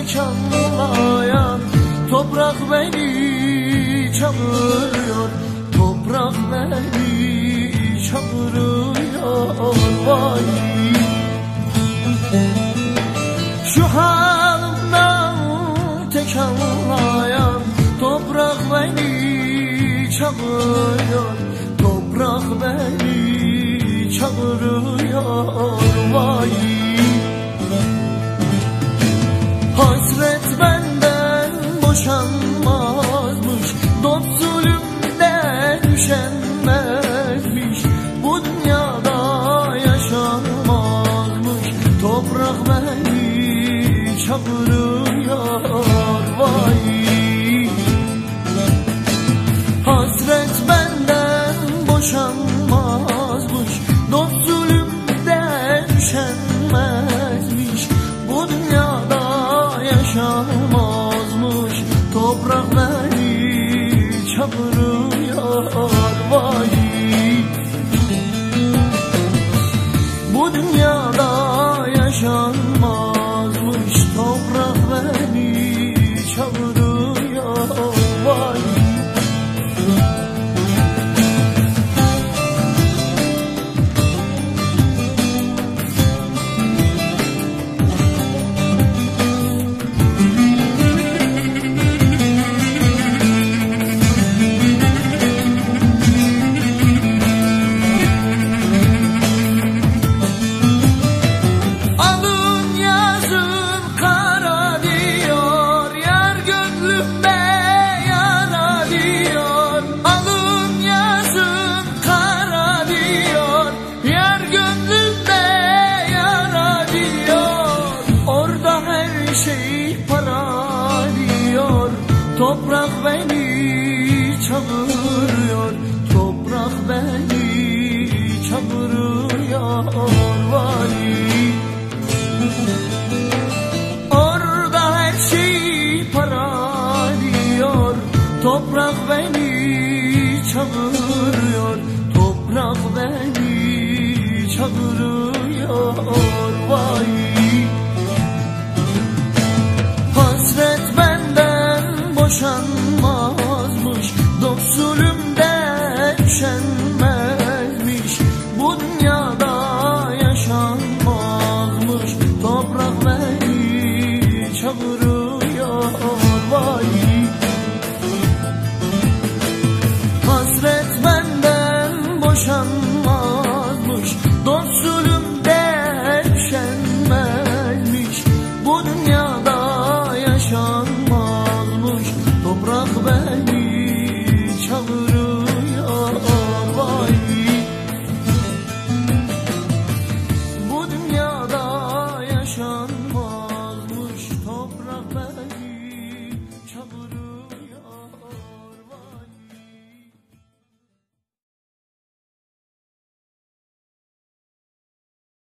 tekanlayan toprak beni çağırıyor, toprak beni çağırıyor. Vay, şu halimden tekanlayan toprak beni çağırıyor, toprak beni çağırıyor. Vay, hasret benden boşanmazmış, dost zulümden üşenmezmiş, bu dünyada yaşanmazmış, toprak beni çağırıyor. Vay, hasret benden boşanmazmış, dost zulümden üşenmezmiş, bu dünyada yaşamazmış, toprak beni çağırıyor. Vay, bu dünyada yaşanmazmış, toprak beni çağırıyor. Vay, toprak beni çağırıyor, toprak beni çağırıyor. Vay, orada her şey para diyor, toprak beni çağırıyor, toprak beni çağırıyor. Vay, hasret benden boşanmazmış, dost zulümden üşenmezmiş, bu dünyada yaşanmazmış, toprak beni çağırıyor. Vay,